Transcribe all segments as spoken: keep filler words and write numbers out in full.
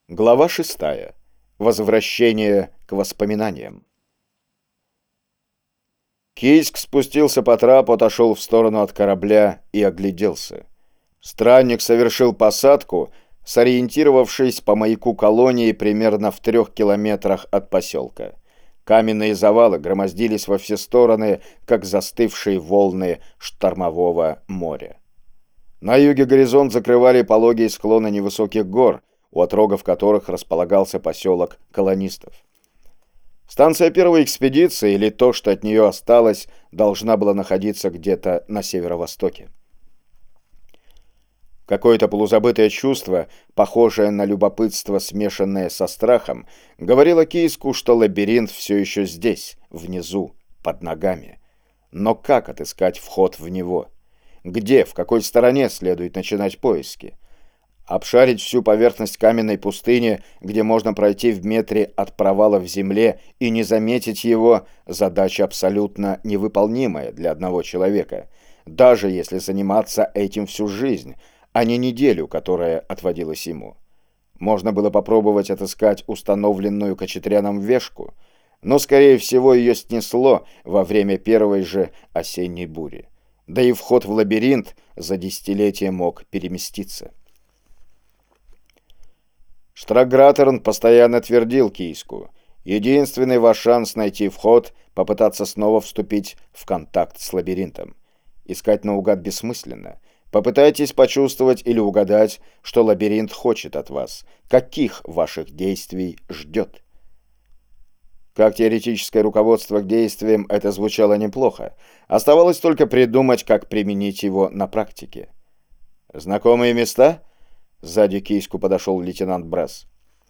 Глава шестая. Возвращение к воспоминаниям. Кийск спустился по трапу, отошел в сторону от корабля и огляделся. Странник совершил посадку, сориентировавшись по маяку колонии примерно в трех километрах от поселка. Каменные завалы громоздились во все стороны, как застывшие волны штормового моря. На юге горизонт закрывали пологие склоны невысоких гор, у отрогов которых располагался поселок колонистов. Станция первой экспедиции, или то, что от нее осталось, должна была находиться где-то на северо-востоке. Какое-то полузабытое чувство, похожее на любопытство, смешанное со страхом, говорило Кийску, что лабиринт все еще здесь, внизу, под ногами. Но как отыскать вход в него? Где, в какой стороне следует начинать поиски? Обшарить всю поверхность каменной пустыни, где можно пройти в метре от провала в земле и не заметить его, задача абсолютно невыполнимая для одного человека, даже если заниматься этим всю жизнь, а не неделю, которая отводилась ему. Можно было попробовать отыскать установленную Качетряном вешку, но, скорее всего, ее снесло во время первой же осенней бури. Да и вход в лабиринт за десятилетия мог переместиться. Штрагратерн постоянно твердил Кийску: единственный ваш шанс найти вход — попытаться снова вступить в контакт с лабиринтом. Искать наугад бессмысленно. Попытайтесь почувствовать или угадать, что лабиринт хочет от вас, каких ваших действий ждет. Как теоретическое руководство к действиям это звучало неплохо. Оставалось только придумать, как применить его на практике. Знакомые места? Сзади к Кийску подошел лейтенант Брас.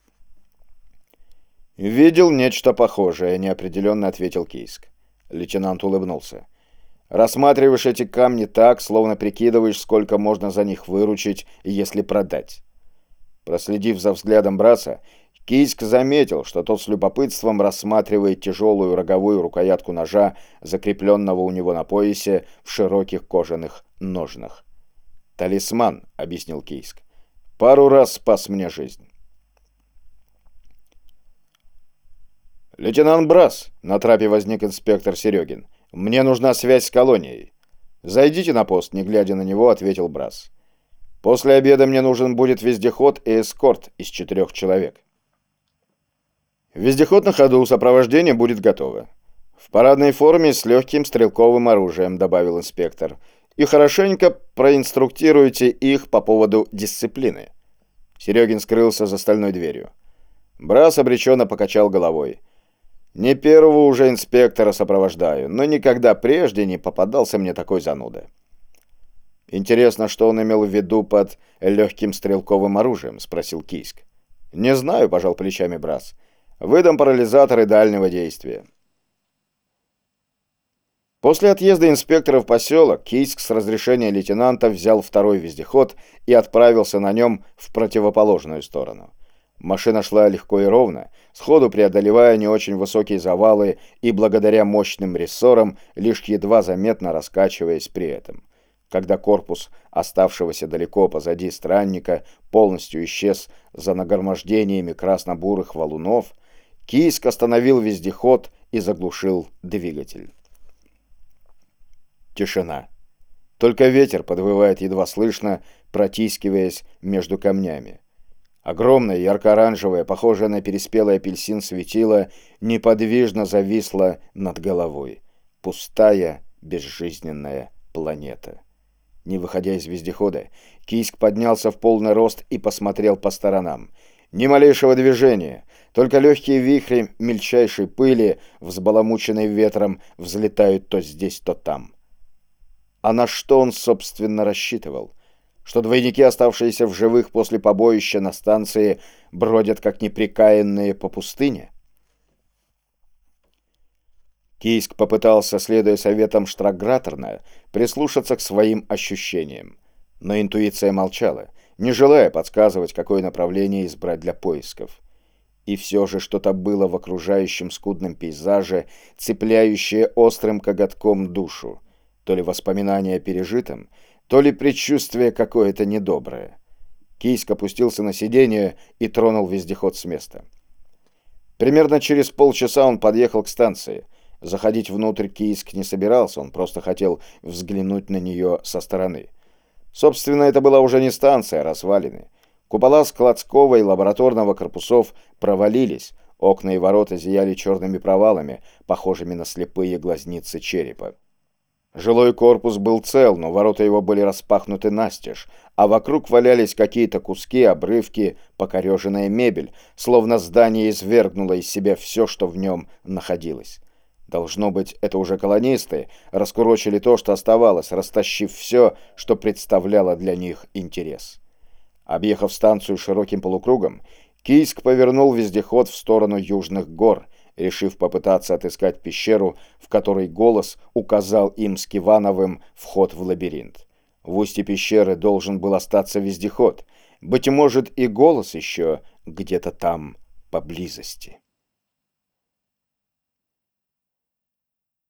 «Видел нечто похожее», — неопределенно ответил Кийск. Лейтенант улыбнулся. «Рассматриваешь эти камни так, словно прикидываешь, сколько можно за них выручить, если продать». Проследив за взглядом Браса, Кийск заметил, что тот с любопытством рассматривает тяжелую роговую рукоятку ножа, закрепленного у него на поясе в широких кожаных ножнах. «Талисман», — объяснил Кийск. «Пару раз спас мне жизнь». «Лейтенант Брас», — на трапе возник инспектор Серегин, — «мне нужна связь с колонией». «Зайдите на пост», — не глядя на него, ответил Брас. «После обеда мне нужен будет вездеход и эскорт из четырех человек». «Вездеход на ходу, сопровождение будет готово. В парадной форме с легким стрелковым оружием», — добавил инспектор. «И хорошенько проинструктируйте их по поводу дисциплины». Серегин скрылся за стальной дверью. Брас обреченно покачал головой. «Не первого уже инспектора сопровождаю, но никогда прежде не попадался мне такой зануда». «Интересно, что он имел в виду под легким стрелковым оружием?» — спросил Кийск. «Не знаю», — пожал плечами Брас. «Выдам парализаторы дальнего действия». После отъезда инспектора в поселок Кийск с разрешения лейтенанта взял второй вездеход и отправился на нем в противоположную сторону. Машина шла легко и ровно, сходу преодолевая не очень высокие завалы и благодаря мощным рессорам лишь едва заметно раскачиваясь при этом. Когда корпус оставшегося далеко позади странника полностью исчез за нагромождениями красно-бурых валунов, Кийск остановил вездеход и заглушил двигатель. Тишина. Только ветер подвывает едва слышно, протискиваясь между камнями. Огромное ярко-оранжевое, похожее на переспелый апельсин светило, неподвижно зависло над головой. Пустая, безжизненная планета. Не выходя из вездехода, Кийск поднялся в полный рост и посмотрел по сторонам. Ни малейшего движения, только легкие вихри мельчайшей пыли, взбаламученной ветром, взлетают то здесь, то там. А на что он, собственно, рассчитывал? Что двойники, оставшиеся в живых после побоища на станции, бродят как неприкаянные по пустыне? Кийск попытался, следуя советам Штрагратерна, прислушаться к своим ощущениям. Но интуиция молчала, не желая подсказывать, какое направление избрать для поисков. И все же что-то было в окружающем скудном пейзаже, цепляющее острым коготком душу. То ли воспоминание о пережитом, то ли предчувствие какое-то недоброе. Кийск опустился на сиденье и тронул вездеход с места. Примерно через полчаса он подъехал к станции. Заходить внутрь Кийск не собирался, он просто хотел взглянуть на нее со стороны. Собственно, это была уже не станция, а развалины. Купола складского и лабораторного корпусов провалились, окна и ворота зияли черными провалами, похожими на слепые глазницы черепа. Жилой корпус был цел, но ворота его были распахнуты настежь, а вокруг валялись какие-то куски, обрывки, покореженная мебель, словно здание извергнуло из себя все, что в нем находилось. Должно быть, это уже колонисты раскурочили то, что оставалось, растащив все, что представляло для них интерес. Объехав станцию широким полукругом, Кийск повернул вездеход в сторону южных гор, решив попытаться отыскать пещеру, в которой голос указал им с Кивановым вход в лабиринт. В устье пещеры должен был остаться вездеход. Быть может, и голос еще где-то там поблизости.